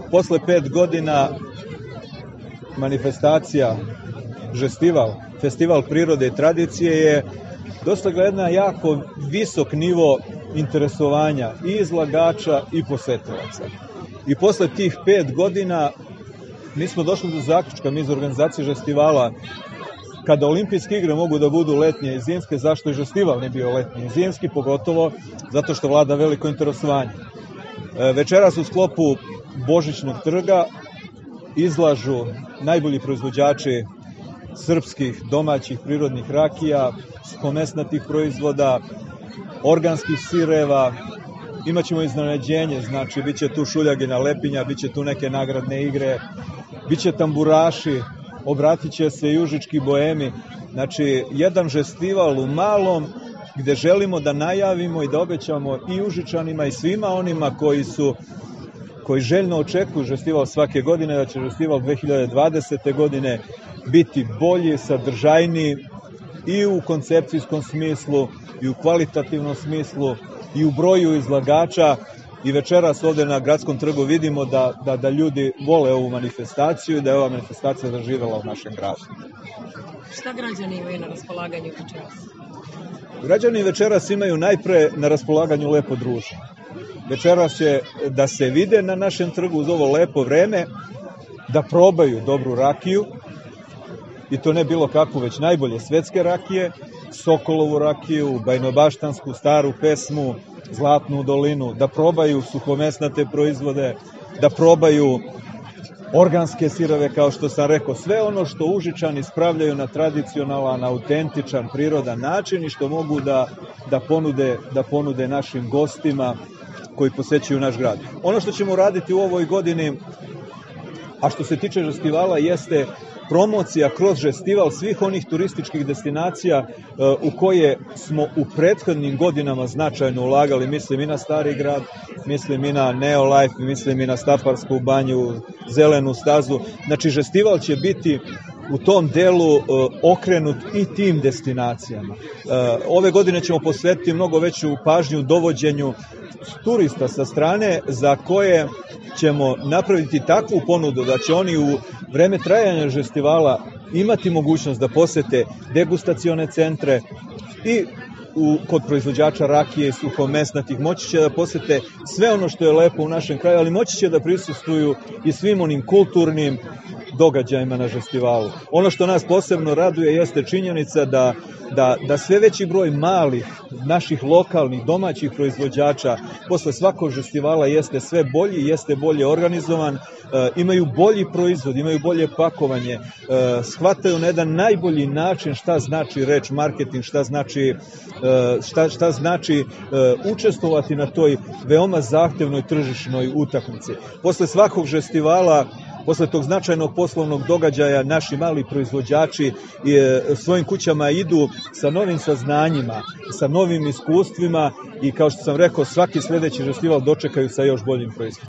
posle 5 godina manifestacija Festival prirode i tradicije je dostigla jedan jako visok nivo interesovanja i izlagača i posetilaca. I posle tih 5 godina mi smo došli do zaključka, mi iz organizacije festivala, kada olimpijske igre mogu da budu letnje i zimske, zašto i festival ne bio letnji i zimski, pogotovo zato što vlada veliko interesovanje. Večeras u sklopu Božićnog trga izlažu najbolji proizvođači srpskih, domaćih, prirodnih rakija, suhomesnatih proizvoda, organskih sireva. Imaćemo iznenađenje, znači bit će tu šuljagina lepinja, bit će tu neke nagradne igre, bit će tamburaši, obratit će se i užički boemi. Znači, jedan festival u malom gde želimo da najavimo i da obećamo i Užičanima i svima onima koji željno očekuju festival svake godine, da će festival 2020. godine biti bolji, sadržajniji i u koncepcijskom smislu, i u kvalitativnom smislu, i u broju izlagača. I večeras ovde na Gradskom trgu vidimo da ljudi vole ovu manifestaciju i da je ova manifestacija zaživela u našem gradu. Šta građani imaju na raspolaganju večeras? Građani večeras imaju najpre na raspolaganju lepo druženje. Večeras će da se vide na našem trgu uz ovo lepo vreme, da probaju dobru rakiju, i to ne bilo kakvu, već najbolje svetske rakije, Sokolovu rakiju, Bajnobaštansku, Staru pesmu, Zlatnu dolinu, da probaju suhomesnate proizvode, da probaju organske sireve, kao što sam rekao, sve ono što Užičani spravljaju na tradicionalan, autentičan, prirodan način i što mogu da ponude našim gostima koji posećuju naš grad. Ono što ćemo raditi u ovoj godini, a što se tiče festivala, jeste promocija kroz festival svih onih turističkih destinacija u koje smo u prethodnim godinama značajno ulagali. Mislim i na Stari grad, mislim i na Neolife, mislim i na Staparsku banju, Zelenu stazu. Znači, festival će biti u tom delu okrenut i tim destinacijama. Ove godine ćemo posvetiti mnogo veću pažnju dovođenju turista sa strane, za koje ćemo napraviti takvu ponudu da će oni u vreme trajanja festivala imati mogućnost da posete degustacione centre i kod proizvođača rakije i suhomesnatih, moći će da posete sve ono što je lepo u našem kraju, ali moći će da prisustvuju i svim onim kulturnim događajima na festivalu. Ono što nas posebno raduje jeste činjenica da sve veći broj malih, naših lokalnih, domaćih proizvođača posle svakog festivala jeste sve bolji, jeste bolje organizovan, imaju bolji proizvod, imaju bolje pakovanje, shvataju na jedan najbolji način šta znači reč marketing, šta znači učestvovati na toj veoma zahtevnoj tržišnoj utakmici. Posle svakog festivala, posle tog značajnog poslovnog događaja, naši mali proizvođači svojim kućama idu sa novim saznanjima, sa novim iskustvima i, kao što sam rekao, svaki sledeći festival dočekaju sa još boljim proizvodom.